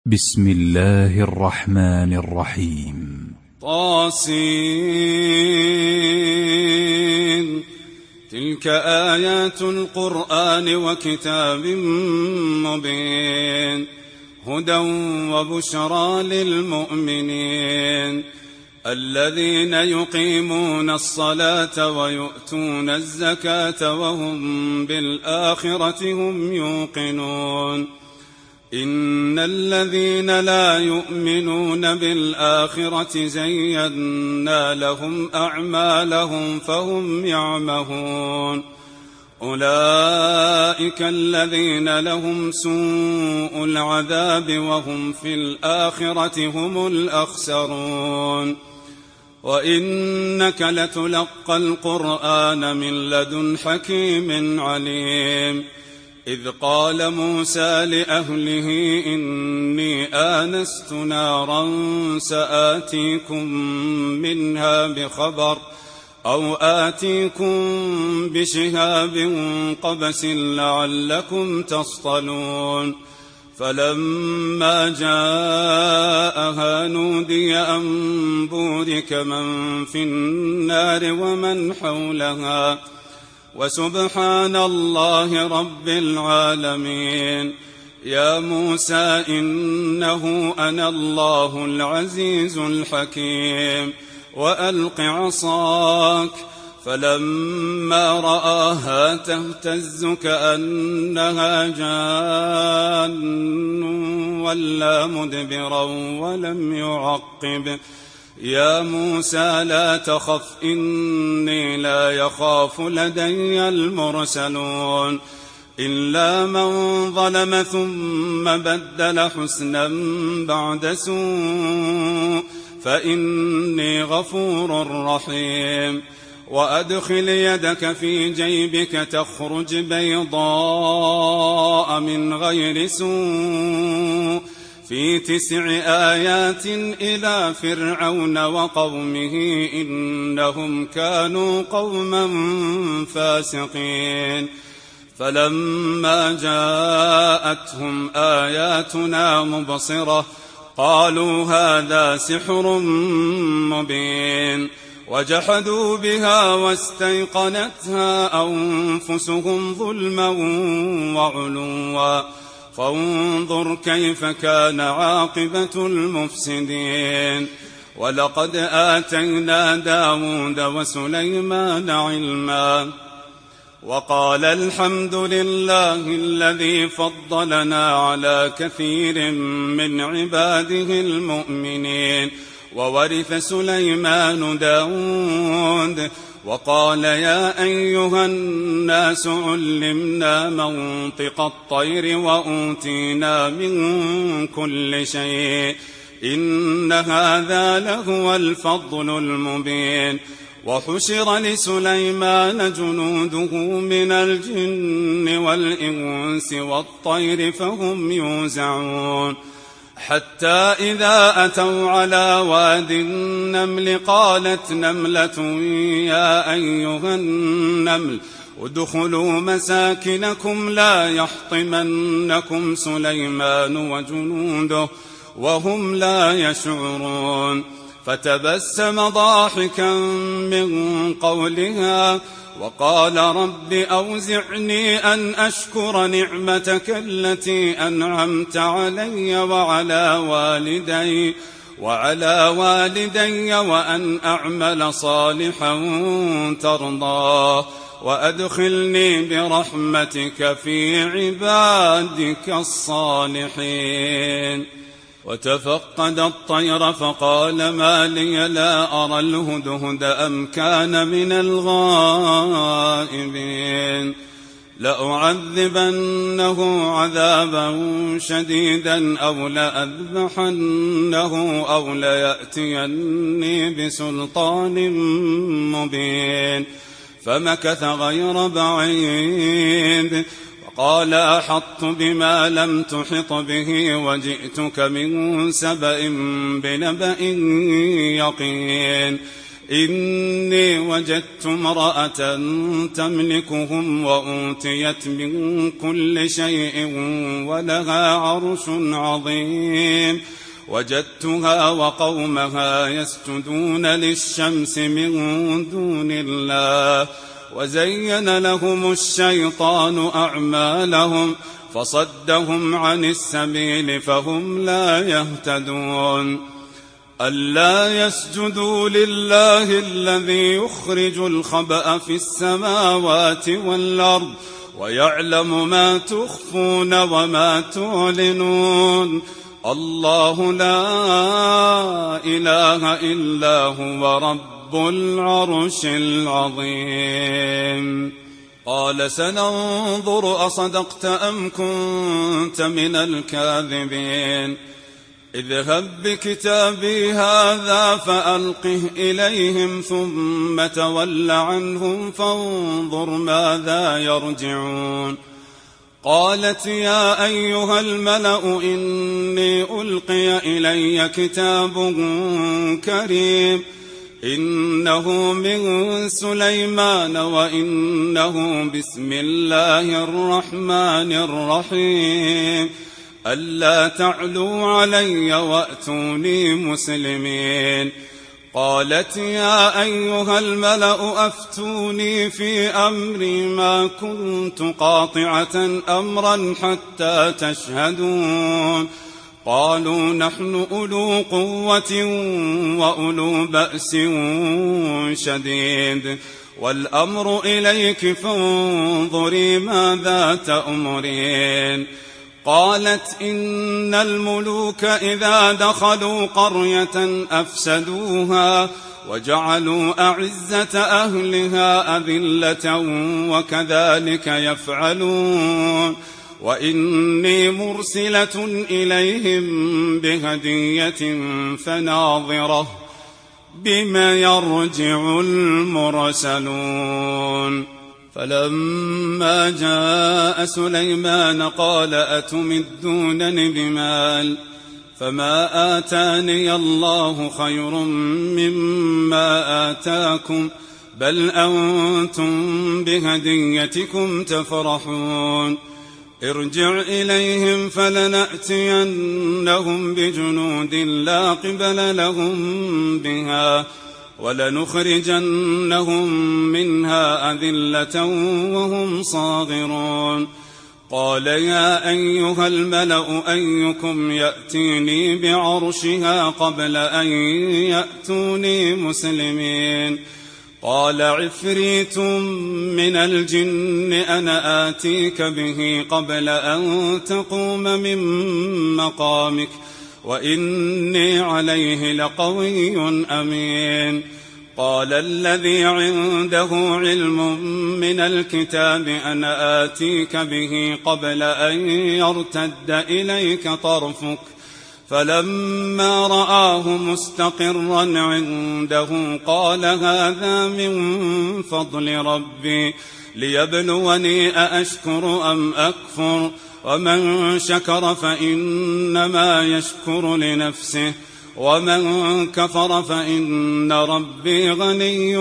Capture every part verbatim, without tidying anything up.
بسم الله الرحمن الرحيم. طاسين. تلك آيات القرآن وكتاب مبين هدى وبشرى للمؤمنين الذين يقيمون الصلاة ويؤتون الزكاة وهم بالآخرة هم يوقنون إن الذين لا يؤمنون بالآخرة زينا لهم أعمالهم فهم يعمهون أولئك الذين لهم سوء العذاب وهم في الآخرة هم الأخسرون وإنك لتلقى القرآن من لدن حكيم عليم إذ قال موسى لأهله إني آنست نارا سآتيكم منها بخبر أو آتيكم بشهاب قبس لعلكم تصطلون فلما جاءها نودي أن بورك من في النار ومن حولها وسبحان الله رب العالمين يا موسى إنه أنا الله العزيز الحكيم وألق عصاك فلما رآها تهتز كأنها جان ولا مدبرا ولم يعقب يا موسى لا تخف إني لا يخاف لدي المرسلون إلا من ظلم ثم بدل حسنا بعد سوء فإني غفور رحيم وأدخل يدك في جيبك تخرج بيضاء من غير سوء في تسع آيات إلى فرعون وقومه إنهم كانوا قوما فاسقين فلما جاءتهم آياتنا مبصرة قالوا هذا سحر مبين وجحدوا بها واستيقنتها أنفسهم ظلما وعلوا فانظر كيف كان عاقبة المفسدين ولقد آتينا داود وسليمان علما وقال الحمد لله الذي فضلنا على كثير من عباده المؤمنين وورث سليمان داود وقال يا أيها الناس علمنا منطق الطير وأوتينا من كل شيء إن هذا لهو الفضل المبين وحشر لسليمان جنوده من الجن والإنس والطير فهم يوزعون حتى إذا أتوا على واد النمل قالت نملة يا أيها النمل ادخلوا مساكنكم لا يحطمنكم سليمان وجنوده وهم لا يشعرون فتبسم ضاحكا من قولها وقال رب أوزعني أن أشكر نعمتك التي أنعمت علي وعلى والدي وعلى والدي وأن أعمل صالحا ترضاه وأدخلني برحمتك في عبادك الصالحين وتفقد الطير فقال ما لي لا أرى الهدهد أم كان من الغائبين لأعذبنه عذابا شديدا أو لأذبحنه أو ليأتيني بسلطان مبين فمكث غير بعيد قال أحطت بما لم تحط به وجئتك من سبأ بنبأ يقين إني وجدت امرأة تملكهم وأوتيت من كل شيء ولها عرش عظيم وجدتها وقومها يسجدون للشمس من دون الله وزين لهم الشيطان أعمالهم فصدهم عن السبيل فهم لا يهتدون ألا يسجدوا لله الذي يخرج الخبأ في السماوات والأرض ويعلم ما تخفون وما تعلنون الله لا إله إلا هو رب العرش العظيم قال سننظر أصدقت أم كنت من الكاذبين اذهب بكتابي هذا فألقه إليهم ثم تول عنهم فانظر ماذا يرجعون قالت يا أيها الملأ إني ألقي إلي كتاب كريم إنه من سليمان وإنه بسم الله الرحمن الرحيم ألا تعلوا علي وأتوني مسلمين قالت يا أيها الملأ أفتوني في أمري ما كنت قاطعة أمرا حتى تشهدون قالوا نحن أولو قوة وأولو بأس شديد والأمر إليك فانظري ماذا تأمرين قالت إن الملوك إذا دخلوا قرية أفسدوها وجعلوا أعزة أهلها أذلة وكذلك يفعلون وإني مرسلة إليهم بهدية فناظرة بما يرجع المرسلون فلما جاء سليمان قال أتمدونني بمال فما آتاني الله خير مما آتاكم بل أنتم بهديتكم تفرحون ارجع إليهم فلنأتينهم بجنود لا قبل لهم بها ولنخرجنهم منها أذلة وهم صاغرون قال يا أيها الملأ أيكم يأتيني بعرشها قبل أن يأتوني مسلمين قال عفريت من الجن أنا آتيك به قبل أن تقوم من مقامك وإني عليه لقوي أمين قال الذي عنده علم من الكتاب أنا آتيك به قبل أن يرتد إليك طرفك فلما رآه مستقرا عنده قال هذا من فضل ربي ليبلوني أأشكر أم أكفر ومن شكر فإنما يشكر لنفسه ومن كفر فإن ربي غني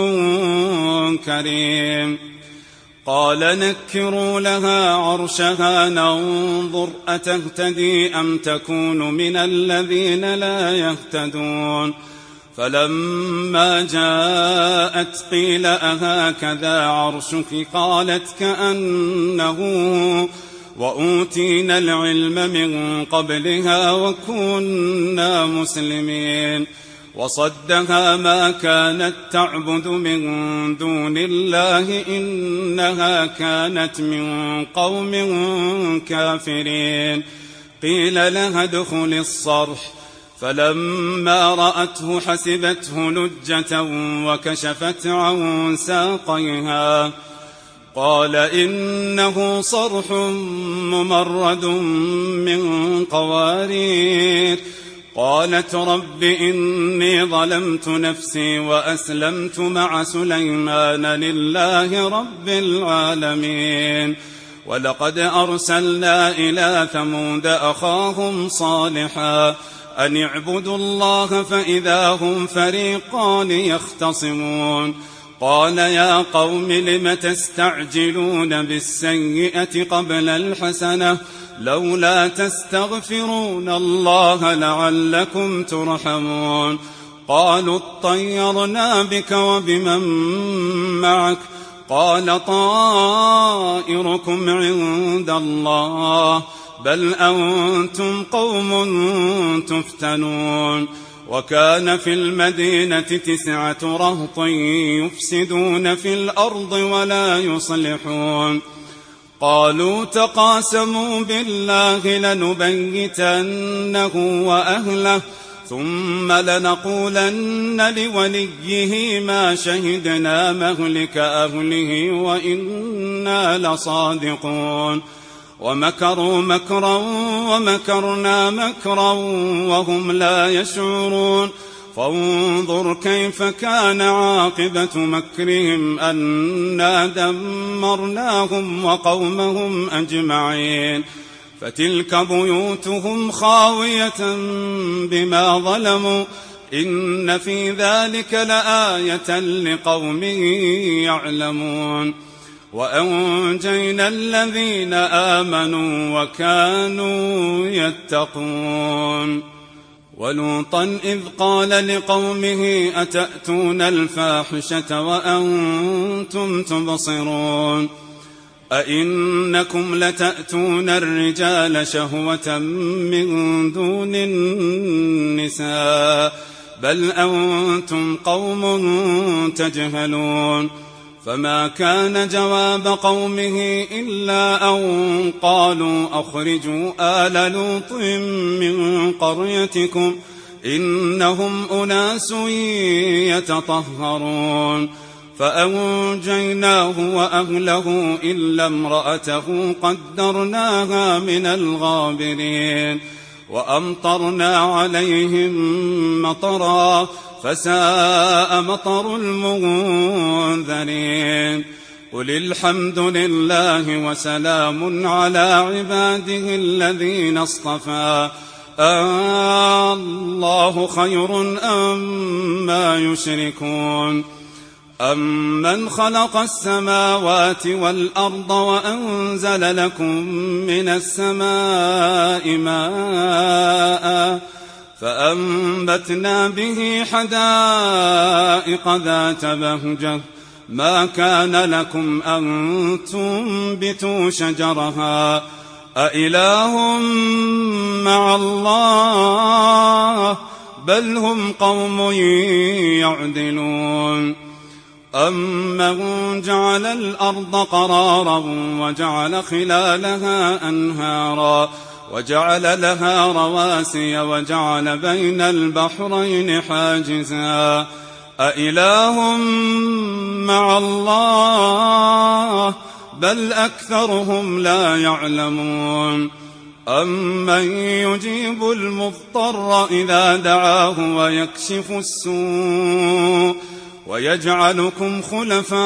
كريم قال نكروا لها عرشها ننظر أتهتدي أم تكون من الذين لا يهتدون فلما جاءت قيل أهكذا عرشك قالت كأنه وأوتينا العلم من قبلها وكنا مسلمين وصدها ما كانت تعبد من دون الله إنها كانت من قوم كافرين قيل لها ادخل الصرح فلما رأته حسبته لجة وكشفت عن ساقيها قال إنه صرح ممرد من قوارير قالت رب إني ظلمت نفسي وأسلمت مع سليمان لله رب العالمين ولقد أرسلنا إلى ثمود أخاهم صالحا أن اعبدوا الله فإذا هم فريقان يختصمون قال يا قوم لم تستعجلون بالسيئة قبل الحسنة لولا تستغفرون الله لعلكم ترحمون قالوا اطيرنا بك وبمن معك قال طائركم عند الله بل أنتم قوم تفتنون وكان في المدينة تسعة رهط يفسدون في الأرض ولا يصلحون قالوا تقاسموا بالله لنبيتنه وأهله ثم لنقولن لوليه ما شهدنا مهلك أهله وإنا لصادقون ومكروا مكرا ومكرنا مكرا وهم لا يشعرون فانظر كيف كان عاقبة مكرهم أنا دمرناهم وقومهم أجمعين فتلك بيوتهم خاوية بما ظلموا إن في ذلك لآية لقوم يعلمون وأنجينا الذين آمنوا وكانوا يتقون ولوطا إذ قال لقومه أتأتون الفاحشة وأنتم تبصرون أئنكم لتأتون الرجال شهوة من دون النساء بل أنتم قوم تجهلون فما كان جواب قومه إلا أن قالوا أخرجوا آل لوط من قريتكم إنهم أناس يتطهرون فأنجيناه وأهله إلا امرأته قدرناها من الغابرين وأمطرنا عليهم مطرا فساء مطر المنذرين قل الحمد لله وسلام على عباده الذين اصطفى الله خير أما يشركون أمن خلق السماوات والأرض وأنزل لكم من السماء ماء فأنبتنا به حدائق ذات بهجة ما كان لكم أن تنبتوا شجرها أإله مع الله بل هم قوم يعدلون أمن جعل الأرض قرارا وجعل خلالها أنهارا وجعل لها رواسي وجعل بين البحرين حاجزا أإله مع الله بل أكثرهم لا يعلمون أمن يجيب المضطر إذا دعاه ويكشف السوء ويجعلكم خلفاء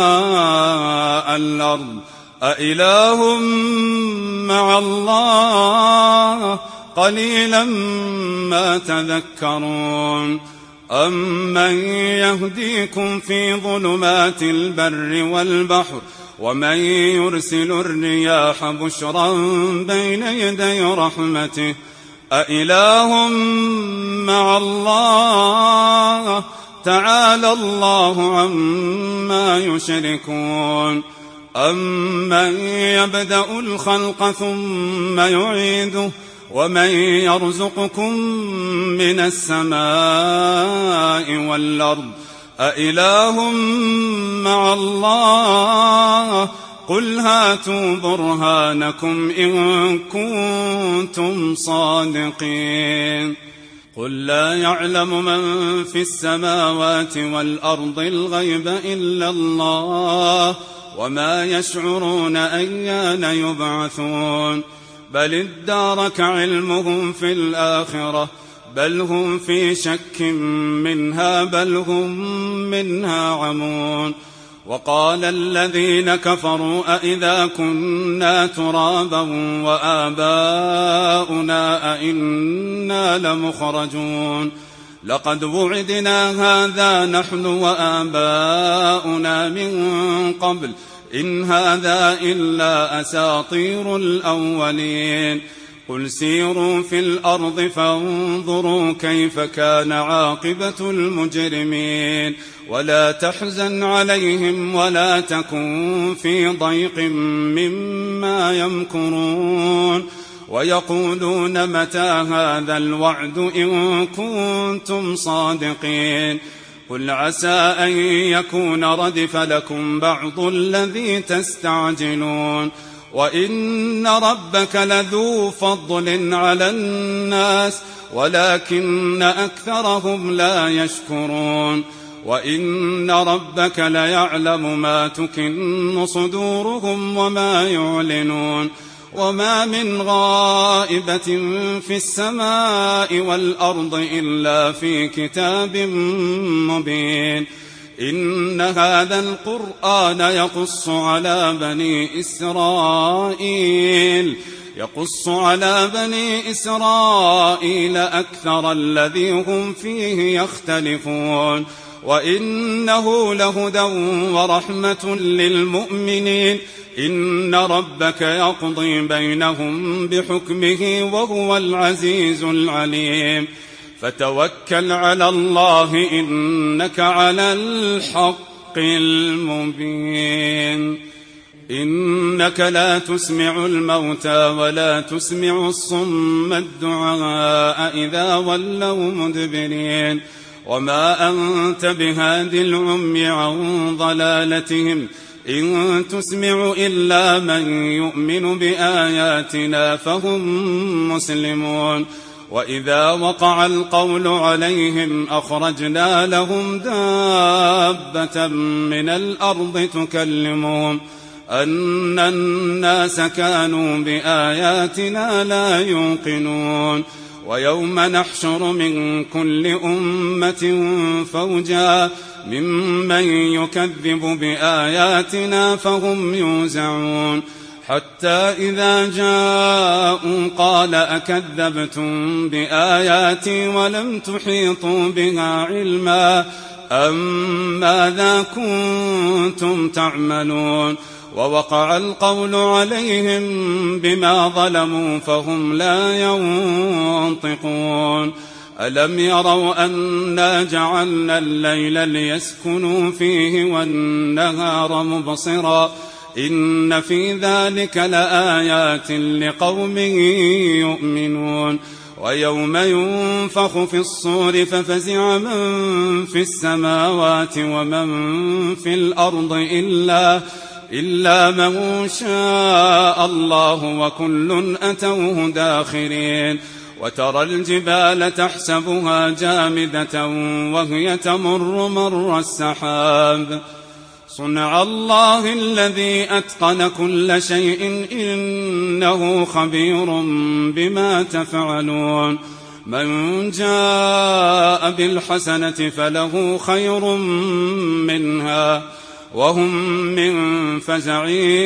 الأرض أإله مع الله قليلا ما تذكرون أمن يهديكم في ظلمات البر والبحر ومن يرسل الرياح بشرا بين يدي رحمته أإله مع الله تعالى الله عما يشركون أمن يبدأ الخلق ثم يعيده ومن يرزقكم من السماء والأرض أإله مع الله قل هاتوا برهانكم إن كنتم صادقين قل لا يعلم من في السماوات والأرض الغيب إلا الله وما يشعرون أيان يبعثون بل ادارك علمهم في الآخرة بل هم في شك منها بل هم منها عمون وقال الذين كفروا أئذا كنا ترابا وآباؤنا أئنا لمخرجون لقد وعدنا هذا نحن وآباؤنا من قبل إن هذا إلا أساطير الأولين قل سيروا في الأرض فانظروا كيف كان عاقبة المجرمين ولا تحزن عليهم ولا تكن في ضيق مما يمكرون ويقولون متى هذا الوعد إن كنتم صادقين قل عسى أن يكون ردف لكم بعض الذي تستعجلون وإن ربك لذو فضل على الناس ولكن أكثرهم لا يشكرون وإن ربك ليعلم ما تكن صدورهم وما يعلنون وما من غائبة في السماء والأرض إلا في كتاب مبين إن هذا القرآن يقص على بني إسرائيل يقص على بني إسرائيل أكثر الذي هم فيه يختلفون وإنه لهدى ورحمة للمؤمنين إن ربك يقضي بينهم بحكمه وهو العزيز العليم فتوكل على الله إنك على الحق المبين إنك لا تسمع الموتى ولا تسمع الصم الدعاء إذا ولوا مدبرين وما أنت بهاد العمي عن ضلالتهم إن تسمع إلا من يؤمن بآياتنا فهم مسلمون وإذا وقع القول عليهم أخرجنا لهم دابة من الأرض تكلمهم أن الناس كانوا بآياتنا لا يوقنون ويوم نحشر من كل أمة فوجا ممن يكذب بآياتنا فهم يوزعون حتى إذا جاءوا قال أكذبتم بآياتي ولم تحيطوا بها علما أم ماذا كنتم تعملون ووقع القول عليهم بما ظلموا فهم لا ينطقون ألم يروا أنا جعلنا الليل ليسكنوا فيه والنهار مبصرا إن في ذلك لآيات لقوم يؤمنون ويوم ينفخ في الصور ففزع من في السماوات ومن في الأرض إلا إلا من شاء الله وكل أتوه داخرين وترى الجبال تحسبها جامدة وهي تمر مر السحاب صنع الله الذي أتقن كل شيء إنه خبير بما تفعلون من جاء بالحسنة فله خير منها وهم من فزع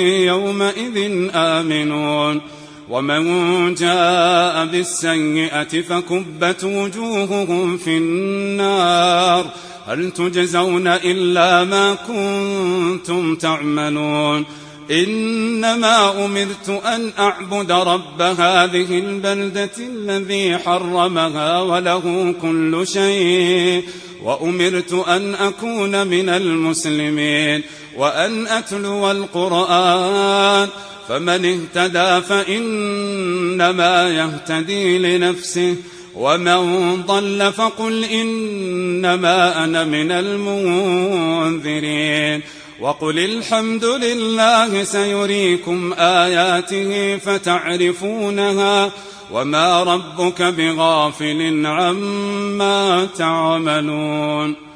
يومئذ آمنون ومن جاء بالسيئة فكبت وجوههم في النار هل تجزون إلا ما كنتم تعملون إنما أمرت أن أعبد رب هذه البلدة الذي حرمها وله كل شيء وأمرت أن أكون من المسلمين وأن أتلو القرآن فمن اهتدى فإنما يهتدي لنفسه ومن ضل فقل إنما أنا من المنذرين وقل الحمد لله سيريكم آياته فتعرفونها وما ربك بغافل عما تعملون.